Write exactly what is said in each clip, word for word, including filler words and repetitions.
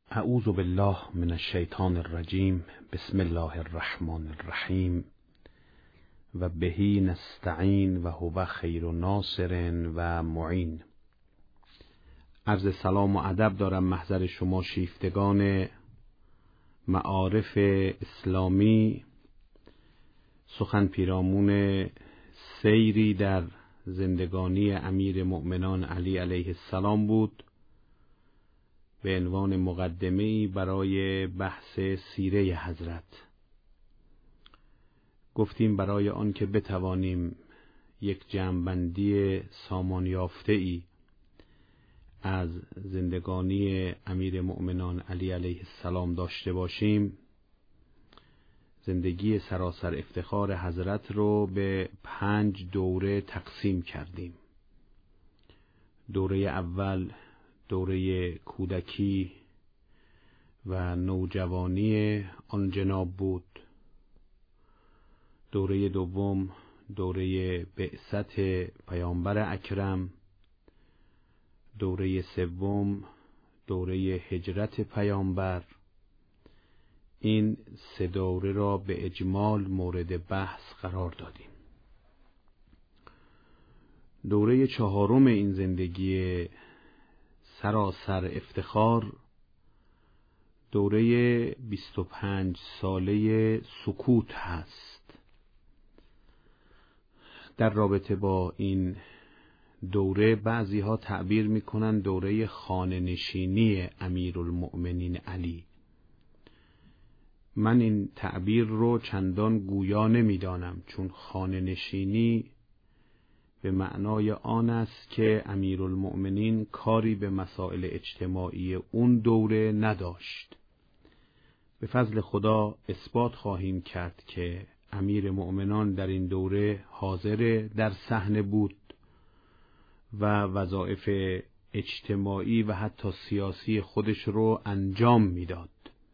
اعوذ بالله من الشیطان الرجیم. بسم الله الرحمن الرحیم. و بهی نستعین و هو خیر ناصر و معین. عرض سلام و ادب دارم محضر شما شیفتگان معارف اسلامی. سخن پیرامون سیری در زندگانی امیر مؤمنان علی علیه السلام بود به عنوان مقدمه‌ای برای بحث سیره حضرت. گفتیم برای آن که بتوانیم یک جمع‌بندی سامان یافته‌ای از زندگانی امیر مؤمنان علی علیه السلام داشته باشیم، زندگی سراسر افتخار حضرت رو به پنج دوره تقسیم کردیم. دوره اول دوره کودکی و نوجوانی آن جناب بود. دوره دوم دوره بعثت پیامبر اکرم. دوره سوم دوره هجرت پیامبر. این سه دوره را به اجمال مورد بحث قرار دادیم. دوره چهارم این زندگی سراسر افتخار دوره بیست و پنج ساله سکوت هست. در رابطه با این دوره بعضی ها تعبیر میکنن دوره خانه نشینی امیرالمؤمنین علی. من این تعبیر رو چندان گویا نمیدانم، چون خانه نشینی به معنای آن است که امیرالمؤمنین کاری به مسائل اجتماعی اون دوره نداشت. به فضل خدا اثبات خواهیم کرد که امیر مؤمنان در این دوره حاضر در صحنه بود و وظایف اجتماعی و حتی سیاسی خودش رو انجام میداد.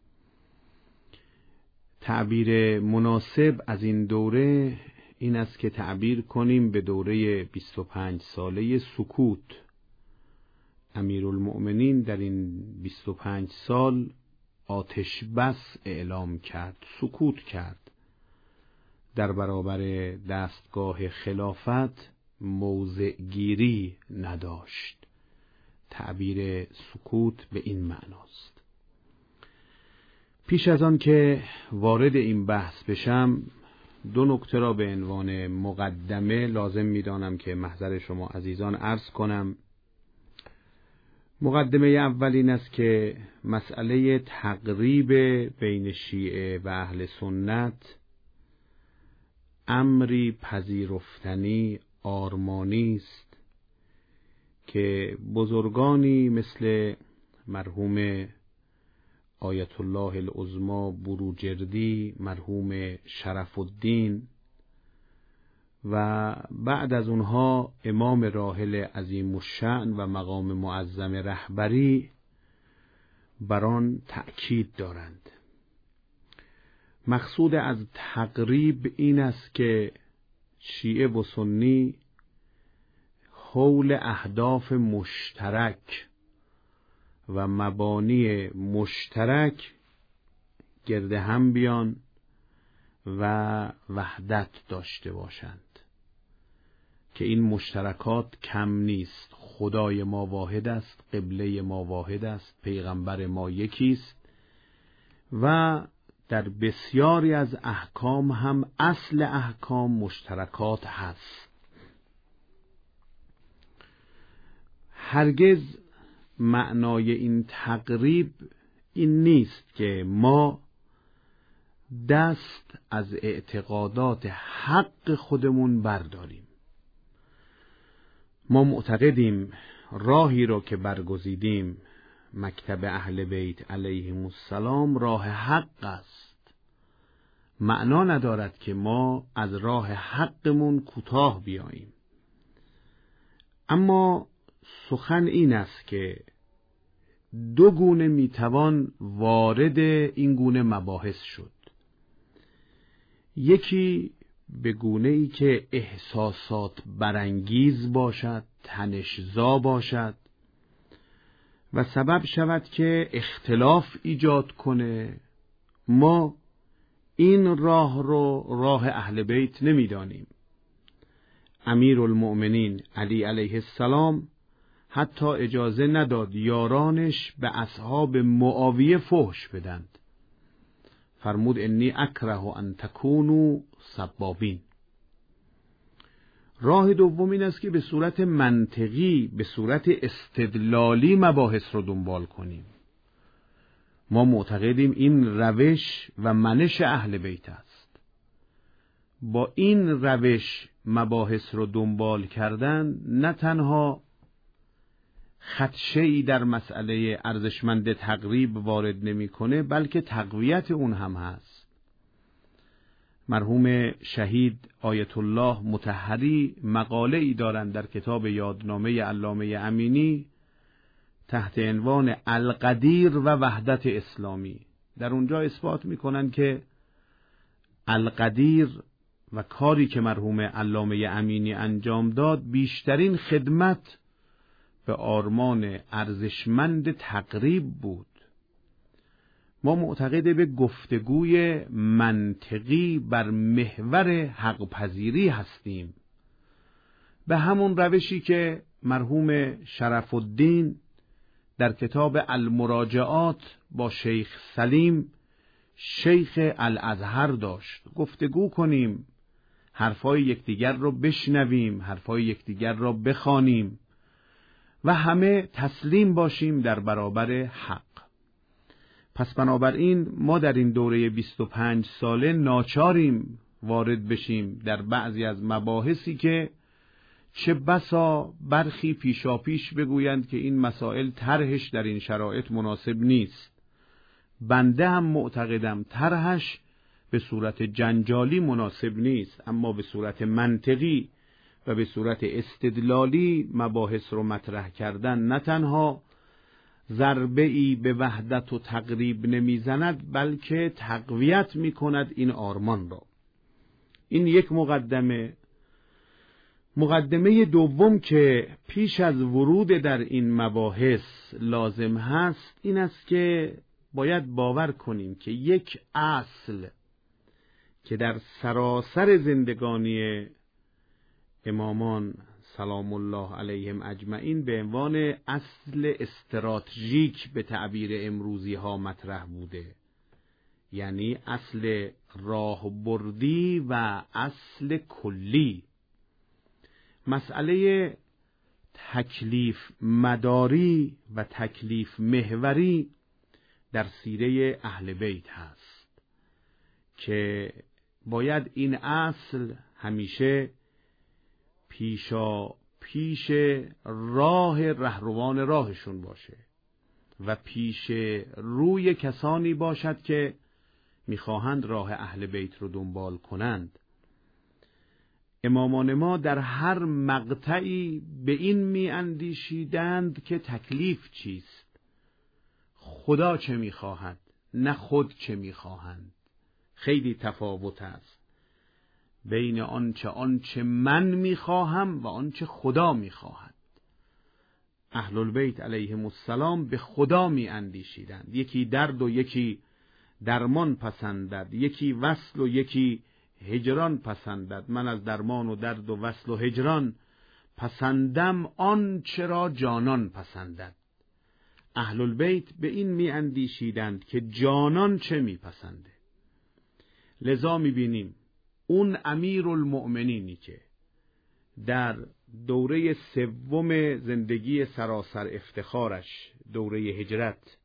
تعبیر مناسب از این دوره این است که تعبیر کنیم به دوره بیست و پنج ساله سکوت. امیرالمؤمنین در این بیست و پنج سال آتش بس اعلام کرد، سکوت کرد. در برابر دستگاه خلافت موضع گیری نداشت. تعبیر سکوت به این معناست. پیش از آن که وارد این بحث بشم، دو نکته را به عنوان مقدمه لازم می‌دانم که محضر شما عزیزان عرض کنم. مقدمه اول این است که مسئله تقریب بین شیعه و اهل سنت امری پذیرفتنی آرمانی است که بزرگانی مثل مرحوم آیت الله العظمی بروجردی، مرحوم شرف الدین و بعد از اونها امام راحل عظیم الشأن و مقام معظم رهبری بر آن تأکید دارند. مقصود از تقریب این است که شیعه و سنی حول اهداف مشترک و مبانی مشترک گرد هم بیان و وحدت داشته باشند که این مشترکات کم نیست. خدای ما واحد است، قبله ما واحد است، پیغمبر ما یکی است و در بسیاری از احکام هم اصل احکام مشترکات هست. هرگز معنای این تقریب این نیست که ما دست از اعتقادات حق خودمون برداریم. ما معتقدیم راهی را که برگزیدیم، مکتب اهل بیت علیهم السلام، راه حق است. معنا ندارد که ما از راه حقمون کوتاه بیاییم. اما سخن این است که دو گونه میتوان وارد این گونه مباحث شد. یکی به گونه ای که احساسات برانگیز باشد، تنش‌زا باشد و سبب شود که اختلاف ایجاد کنه، ما این راه رو راه اهل بیت نمیدانیم. امیرالمؤمنین علی علیه السلام حتی اجازه نداد یارانش به اصحاب معاویه فحش بدند. فرمود انی اکره ان تکونوا سبابین. راه دوم این است که به صورت منطقی، به صورت استدلالی مباحث رو دنبال کنیم. ما معتقدیم این روش و منش اهل بیت است. با این روش مباحث رو دنبال کردن نه تنها خدشه‌ای در مسئله ارزشمند تقریب وارد نمی‌کنه، بلکه تقویت اون هم هست. مرحوم شهید آیت الله مطهری مقاله ای دارند در کتاب یادنامه علامه امینی تحت عنوان القدیر و وحدت اسلامی. در اونجا اثبات می‌کنند که القدیر و کاری که مرحوم علامه امینی انجام داد بیشترین خدمت به آرمان ارزشمند تقریب بود. ما معتقد به گفتگوی منطقی بر محور حق پذیری هستیم، به همون روشی که مرحوم شرف الدین در کتاب المراجعات با شیخ سلیم شیخ الازهر داشت. گفتگو کنیم، حرفای یکدیگر رو بشنویم، حرفای یکدیگر رو بخوانیم و همه تسلیم باشیم در برابر حق. پس بنابراین ما در این دوره بیست و پنج ساله ناچاریم وارد بشیم در بعضی از مباحثی که چه بسا برخی پیشاپیش بگویند که این مسائل طرحش در این شرایط مناسب نیست. بنده هم معتقدم طرحش به صورت جنجالی مناسب نیست، اما به صورت منطقی و به صورت استدلالی مباحث رو مطرح کردن نه تنها ضربه‌ای به وحدت و تقریب نمیزند، بلکه تقویت میکند این آرمان را. این یک مقدمه. مقدمه دوم که پیش از ورود در این مباحث لازم هست این است که باید باور کنیم که یک اصل که در سراسر زندگانی امامان سلام الله علیهم اجمعین به عنوان اصل استراتژیک به تعبیر امروزی ها مطرح بوده، یعنی اصل راهبردی و اصل کلی، مسئله تکلیف مداری و تکلیف محوری در سیره اهل بیت هست که باید این اصل همیشه پیشا پیش راه رهروان راهشون باشه و پیش روی کسانی باشد که میخواهند راه اهل بیت رو دنبال کنند. امامان ما در هر مقطعی به این می اندیشیدند که تکلیف چیست، خدا چه میخواهد، نه خود چه میخواهند. خیلی تفاوت است بین آنچه آنچه من میخواهم و آنچه خدا میخواهد. اهل البیت علیهم السلام به خدا می اندیشیدند. یکی درد و یکی درمان پسندد، یکی وصل و یکی هجران پسندد. من از درمان و درد و وصل و هجران پسندم آنچه را جانان پسندد. اهل البیت به این می اندیشیدند که جانان چه می پسنده. لذا می بینیم اون امیرالمؤمنینی که در دوره سوم زندگی سراسر افتخارش، دوره هجرت،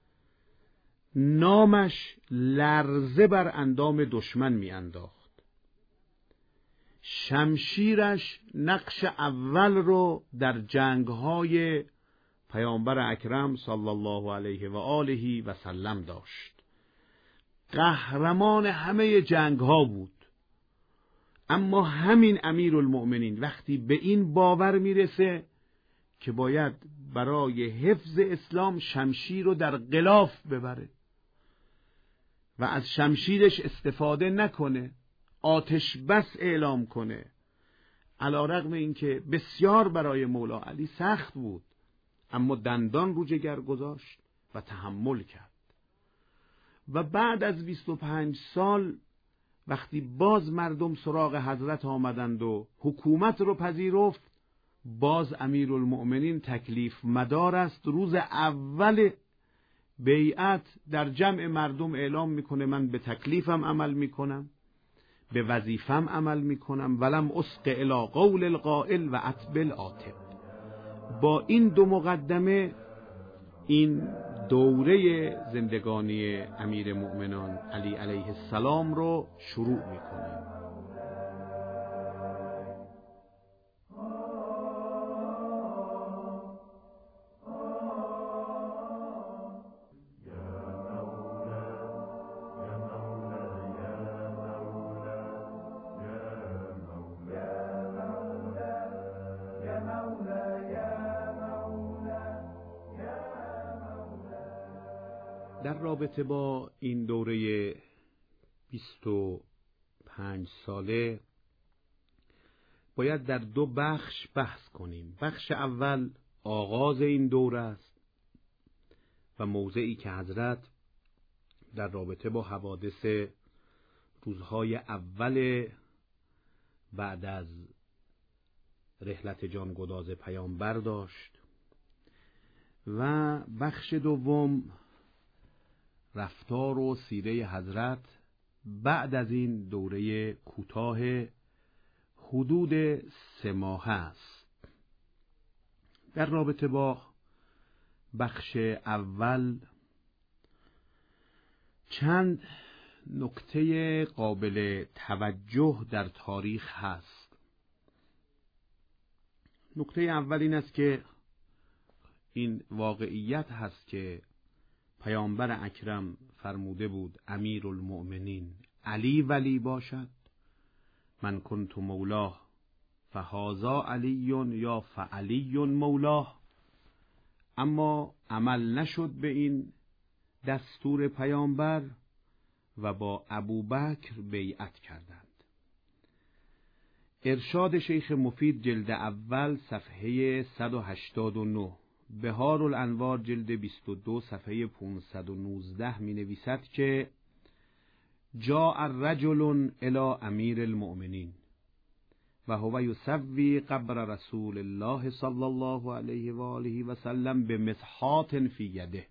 نامش لرزه بر اندام دشمن می انداخت، شمشیرش نقش اول رو در جنگهای پیامبر اکرم صلی الله علیه و آله و سلم داشت، قهرمان همه جنگ ها بود. اما همین امیرالمؤمنین وقتی به این باور میرسه که باید برای حفظ اسلام شمشیر رو در غلاف ببره و از شمشیرش استفاده نکنه، آتش بس اعلام کنه، علی رغم اینکه بسیار برای مولا علی سخت بود، اما دندان رو جگر گذاشت و تحمل کرد. و بعد از بیست و پنج سال وقتی باز مردم سراغ حضرت آمدند و حکومت رو پذیرفت، باز امیرالمؤمنین تکلیف مدار است. روز اول بیعت در جمع مردم اعلام میکنه من به تکلیفم عمل میکنم، به وظیفم عمل میکنم، ولم اسق الی قول القائل و اتبع العاتب. با این دو مقدمه این دوره زندگانی امیر مؤمنان علی علیه السلام رو شروع میکنیم. در رابطه با این دوره بیست و پنج ساله باید در دو بخش بحث کنیم. بخش اول آغاز این دوره است و موضعی که حضرت در رابطه با حوادث روزهای اول بعد از رحلت جانگداز پیامبر داشت، و بخش دوم رفتار و سیره حضرت بعد از این دوره کوتاه حدود سه ماه است. در رابطه با بخش اول چند نکته قابل توجه در تاریخ هست. نکته اول این است که این واقعیت هست که پیامبر اکرم فرموده بود امیرالمؤمنین علی ولی باشد، من کنت مولاه فهذا علی یا فعلی مولاه. اما عمل نشد به این دستور پیامبر و با ابوبکر بیعت کردند. ارشاد شیخ مفید جلد اول صفحه صد و هشتاد و نه، بهار الانوار جلد بیست و دو صفحه پانصد و نوزده می نویسد که جاء رجل الی امیر المؤمنین و هو یسوی قبر رسول الله صلی الله علیه و آله و سلم بمسحات فی یده.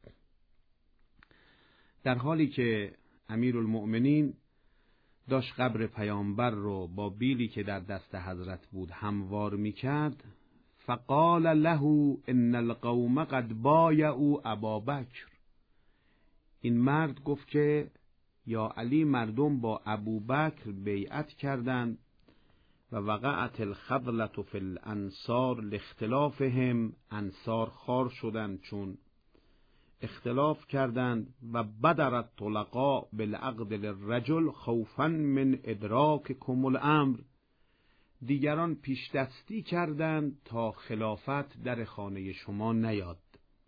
در حالی که امیرالمؤمنین داشت قبر پیامبر رو با بیلی که در دست حضرت بود هموار میکرد، فقال له ان القوم قد بایعوا ابابکر. این مرد گفت که یا علی مردم با ابوبکر بیعت کردند و وقعت الخذلة فی الانصار لاختلافهم، انصار خار شدند چون اختلاف کردند، و بدر الطلقاء بالعقد للرجل خوفا من ادراککم الامر. دیگران پیش دستی کردند تا خلافت در خانه شما نیاد.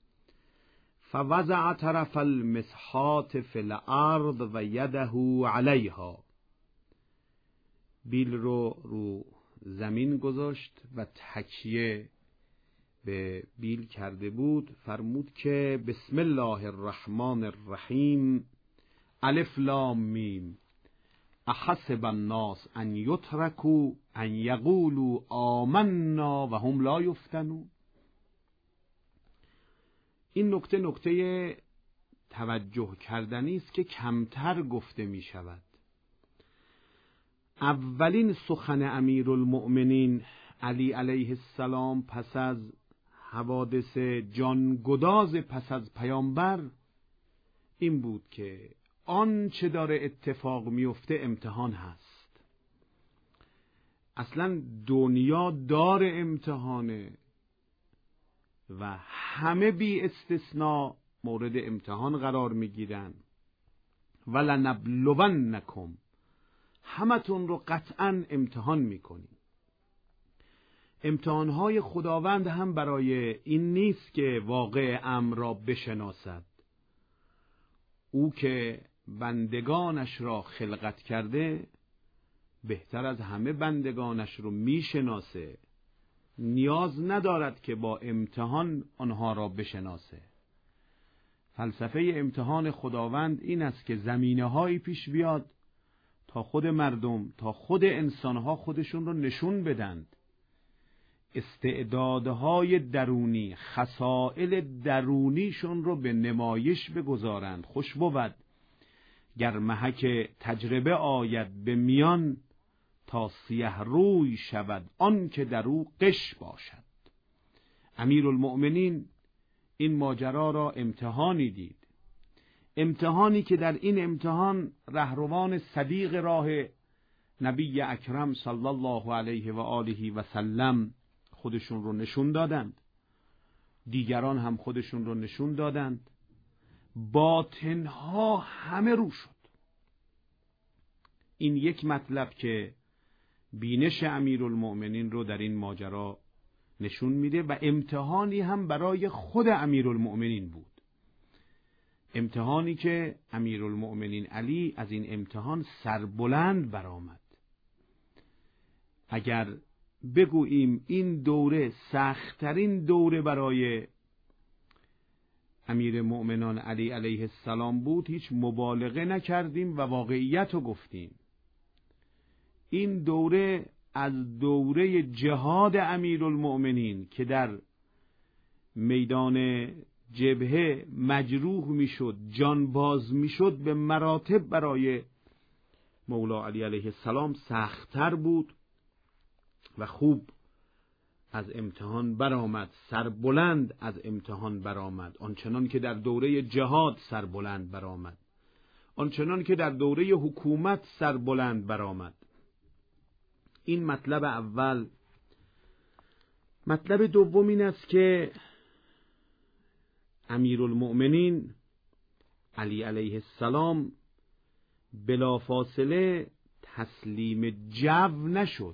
فوضع طرف المسحات فی الارض و یده علیها. بیل رو رو زمین گذاشت و تکیه به بیل کرده بود. فرمود که بسم الله الرحمن الرحیم الف لام میم احسب الناس ان یترکوا ان یقولوا آمنا و هم لا یفتنون. این نکته نکته توجه کردنی است که کمتر گفته می شود. اولین سخن امیرالمؤمنین علی علیه السلام پس از حوادث جانگداز پس از پیامبر این بود که آن چه داره اتفاق میفته امتحان هست. اصلا دنیا دار امتحانه و همه بی استثناء مورد امتحان قرار میگیرن. ولنبلونکم، همتون رو قطعا امتحان میکنیم. امتحانهای خداوند هم برای این نیست که واقع امر را بشناسد. او که بندگانش را خلقت کرده بهتر از همه بندگانش رو میشناسه. نیاز ندارد که با امتحان آنها را بشناسه. فلسفه امتحان خداوند این است که زمینه‌هایی پیش بیاد تا خود مردم، تا خود انسانها خودشون رو نشون بدند، استعدادهای درونی، خصائل درونیشون رو به نمایش بگذارند. خوش بود گر محک تجربه آید به میان، تا سیه روی شود آن که در او غش باشد. امیرالمؤمنین این ماجرا را امتحانی دید، امتحانی که در این امتحان رهروان صدیق راه نبی اکرم صلی الله علیه و آله و سلم خودشون رو نشون دادند، دیگران هم خودشون رو نشون دادند، باطنها همه رو شد. این یک مطلب که بینش امیرالمؤمنین رو در این ماجرا نشون میده و امتحانی هم برای خود امیرالمؤمنین بود. امتحانی که امیرالمؤمنین علی از این امتحان سربلند برآمد. اگر بگوییم این دوره سخت‌ترین دوره برای امیر مؤمنان علی علیه السلام بود، هیچ مبالغه نکردیم و واقعیت رو گفتیم. این دوره از دوره جهاد امیرالمؤمنین که در میدان جبهه مجروح میشد، جانباز میشد، به مراتب برای مولا علی علیه السلام سخت‌تر بود و خوب از امتحان برآمد، سربلند از امتحان برآمد، آنچنان که در دوره جهاد سربلند برآمد، آنچنان که در دوره حکومت سربلند برآمد. این مطلب اول. مطلب دوم این است که امیرالمؤمنین علی علیه السلام بلافاصله تسلیم جو نشد.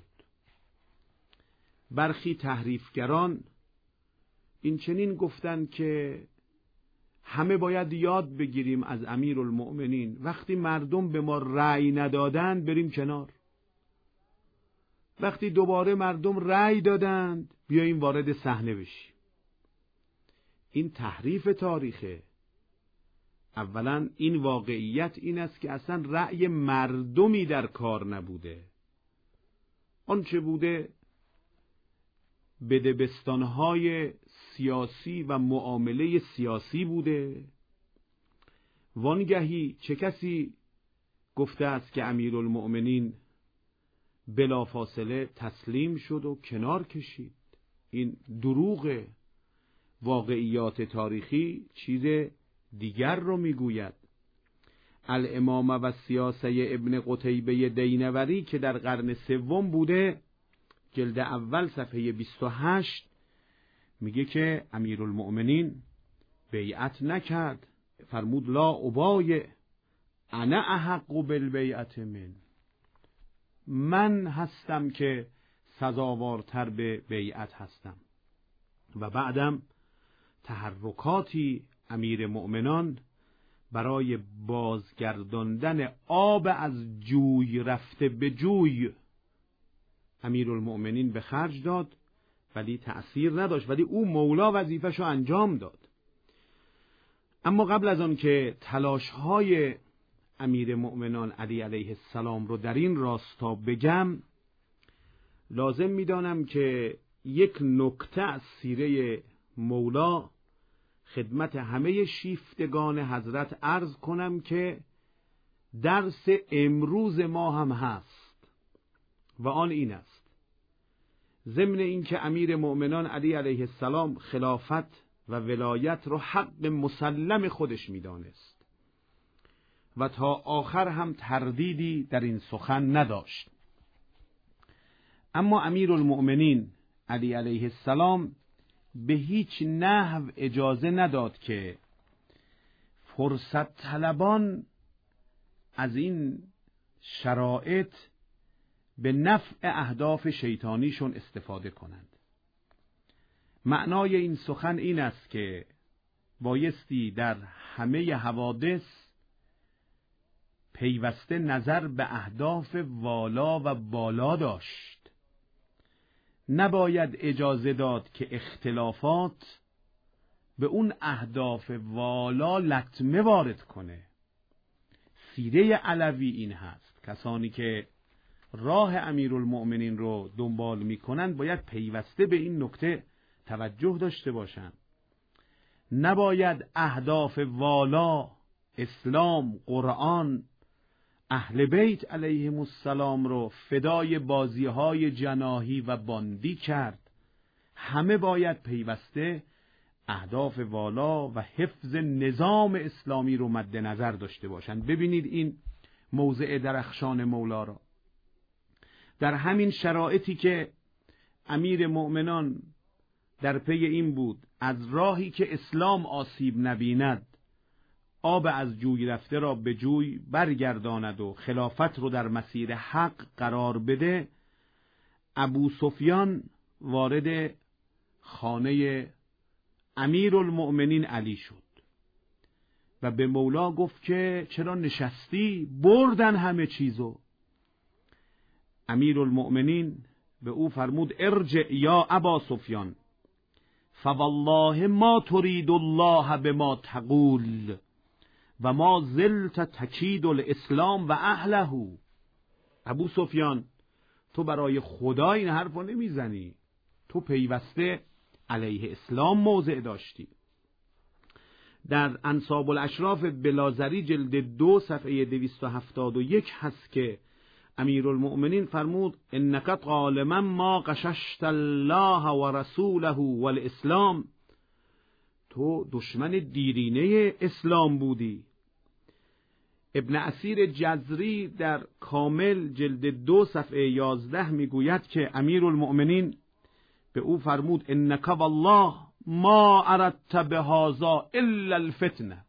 برخی تحریفگران این چنین گفتند که همه باید یاد بگیریم از امیرالمؤمنین، وقتی مردم به ما رأی ندادند بریم کنار، وقتی دوباره مردم رأی دادند بیاییم وارد صحنه بشیم. این تحریف تاریخه. اولا این واقعیت این است که اصلا رأی مردمی در کار نبوده. آنچه بوده بدبستانهای سیاسی و معامله سیاسی بوده. وانگهی چه کسی گفته است که امیرالمؤمنین بلافاصله تسلیم شد و کنار کشید؟ این دروغ. واقعیات تاریخی چیز دیگر رو میگوید. الامامه و سیاسه ابن قتیبه دینوری که در قرن سوم بوده، جلد اول صفحه بیست و هشت میگه که امیرالمؤمنین بیعت نکرد، فرمود لا ابایع انا احق بالبیعت من، من هستم که سزاوارتر به بیعت هستم. و بعدم تحرکاتی امیر مؤمنان برای بازگرداندن آب از جوی رفته به جوی امیرالمؤمنین به خرج داد، ولی تأثیر نداشت، ولی او مولا وظیفه‌شو انجام داد. اما قبل از آن که تلاش‌های امیر مؤمنان علی علیه السلام رو در این راستا بگم، لازم می‌دانم که یک نکته از سیره مولا خدمت همه شیفتگان حضرت عرض کنم که درس امروز ما هم هست و آن این است: ضمن این که امیر مؤمنان علی علیه السلام خلافت و ولایت رو حق مسلم خودش میدانست و تا آخر هم تردیدی در این سخن نداشت، اما امیرالمؤمنین علی علیه السلام به هیچ نحو اجازه نداد که فرصت طلبان از این شرایط به نفع اهداف شیطانیشون استفاده کنند. معنای این سخن این است که بایستی در همه حوادث پیوسته نظر به اهداف والا و بالا داشت نباید اجازه داد که اختلافات به اون اهداف والا لطمه وارد کنه. سیره علوی این هست، کسانی که راه امیرالمؤمنین رو دنبال میکنند باید پیوسته به این نکته توجه داشته باشند. نباید اهداف والا، اسلام، قرآن، اهل بیت علیهم السلام رو فدای بازیهای جناحی و باندی کرد. همه باید پیوسته اهداف والا و حفظ نظام اسلامی رو مد نظر داشته باشند. ببینید این موضع درخشان مولا را. در همین شرایطی که امیر مؤمنان در پی این بود از راهی که اسلام آسیب نبیند آب از جوی رفته را به جوی برگرداند و خلافت رو در مسیر حق قرار بده، ابو سفیان وارد خانه امیرالمؤمنین علی شد و به مولا گفت که چرا نشستی؟ بردن همه چیزو. امیرالمؤمنین به او فرمود ارجع یا ابا سفیان فوالله ما ترید الله بما تقول و ما زلت تکید الاسلام و اهله. ابو سفیان تو برای خدا این حرفو نمیزنی، تو پیوسته علیه اسلام موضع داشتی. در انساب الاشراف بلازری جلد دو صفحه دویست و هفتاد و یک هست که امیرالمؤمنین فرمود انک غالما ما قششت الله و رسوله والاسلام، تو دشمن دیرینه اسلام بودی. ابن اسیر جزری در کامل جلد دو صفحه یازده میگوید که امیرالمؤمنین به او فرمود انک والله ما اردت بهذا الا الفتنه.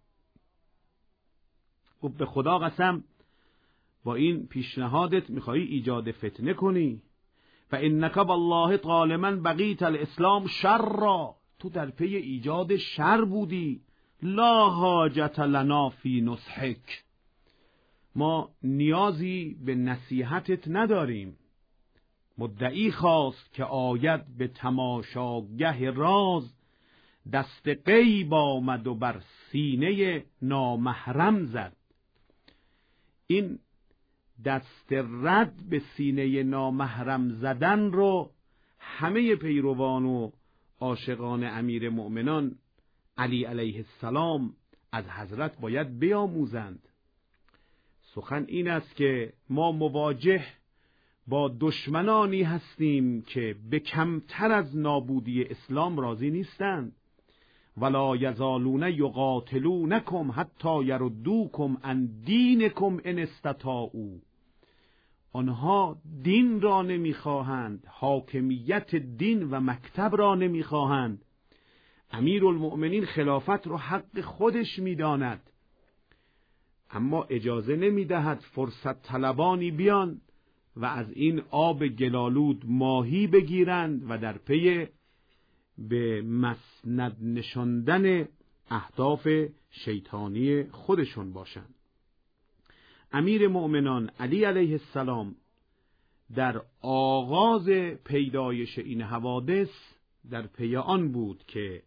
و به خدا قسم با این پیشنهادت میخوایی ایجاد فتنه کنی. و انک والله غالما بقیت الاسلام شر، تو در پی ایجاد شر بودی. لا حاجت لنا فی نصحک، ما نیازی به نصیحتت نداریم. مدعی خواست که آید به تماشاگه راز، دست غیب آمد و بر سینه نامحرم زد. این دست رد به سینه نامحرم زدن رو همه پیروان و عاشقان امیر مؤمنان علی علیه السلام از حضرت باید بیاموزند. سخن این است که ما مواجه با دشمنانی هستیم که به کمتر از نابودی اسلام راضی نیستند. ولا یزالون یقاتلونکم حتی یردوکم عن دینکم ان استطاعوا. آنها دین را نمیخواهند، حاکمیت دین و مکتب را نمیخواهند. امیرالمؤمنین خلافت را حق خودش میداند، اما اجازه نمیدهد فرصت طلبانی بیان و از این آب گلالود ماهی بگیرند و در پی به مسند نشاندن اهداف شیطانی خودشون باشند. امیر مؤمنان علی علیه السلام در آغاز پیدایش این حوادث در پی آن بود که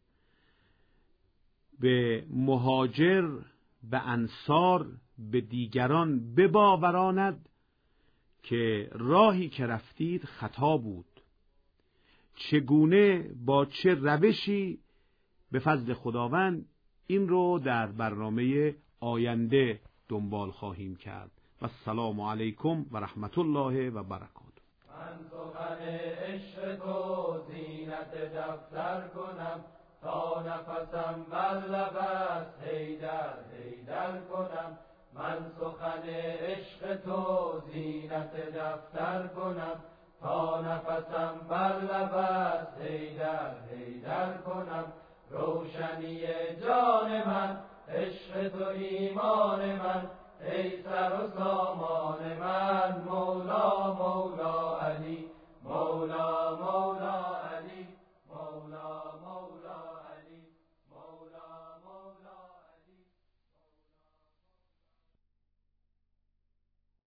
به مهاجر، به انصار، به دیگران بباوراند که راهی که رفتید خطا بود. چگونه با چه روشی به فضل خداوند این رو در برنامه آینده دنبال خواهیم کرد. و السلام علیکم و رحمت الله و برکاته. من سخن عشق تو زینت دفتر کنم، تا نفسم بر لب است حیدر حیدر کنم. من سخن عشق تو زینت دفتر کنم، تا نفسم بر لب است حیدر حیدر کنم. روشنی جان من عشق تو ایمان من، ای سر و سامان من مولا مولا